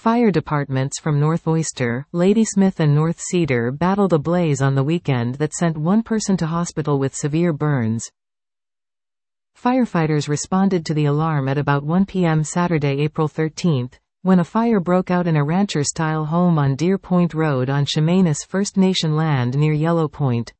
Fire departments from North Oyster, Ladysmith and North Cedar battled a blaze on the weekend that sent one person to hospital with severe burns. Firefighters responded to the alarm at about 1 p.m. Saturday, April 13, when a fire broke out in a rancher-style home on Deer Point Road on Chemainus First Nation land near Yellow Point.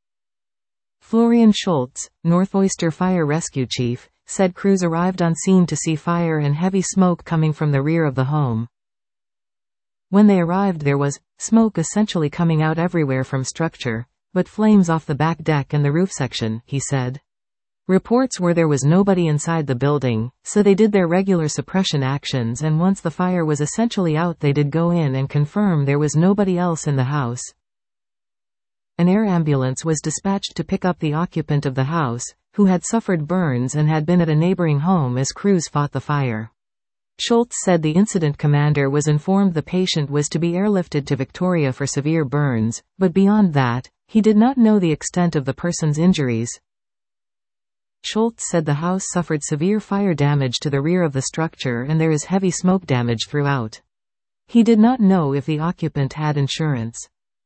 Florian Schultz, North Oyster Fire Rescue Chief, said crews arrived on scene to see fire and heavy smoke coming from the rear of the home. When they arrived, there was smoke essentially coming out everywhere from structure, but flames off the back deck and the roof section, he said. Reports were there was nobody inside the building, so they did their regular suppression actions, and once the fire was essentially out they did go in and confirm there was nobody else in the house. An air ambulance was dispatched to pick up the occupant of the house, who had suffered burns and had been at a neighboring home as crews fought the fire. Schultz said the incident commander was informed the patient was to be airlifted to Victoria for severe burns, but beyond that, he did not know the extent of the person's injuries. Schultz said the house suffered severe fire damage to the rear of the structure and there is heavy smoke damage throughout. He did not know if the occupant had insurance.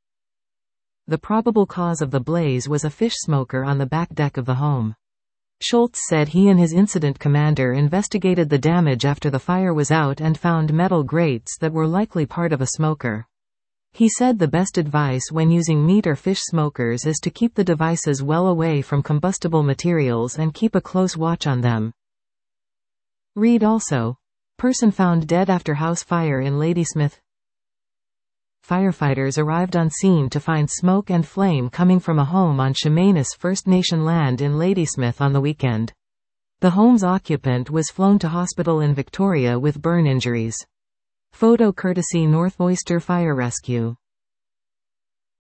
The probable cause of the blaze was a fish smoker on the back deck of the home. Schultz said he and his incident commander investigated the damage after the fire was out and found metal grates that were likely part of a smoker. He said the best advice when using meat or fish smokers is to keep the devices well away from combustible materials and keep a close watch on them. Read also. Person found dead after house fire in Ladysmith. Firefighters arrived on scene to find smoke and flame coming from a home on Chemainus First Nation land in Ladysmith on the weekend. The home's occupant was flown to hospital in Victoria with burn injuries. Photo courtesy North Oyster Fire Rescue.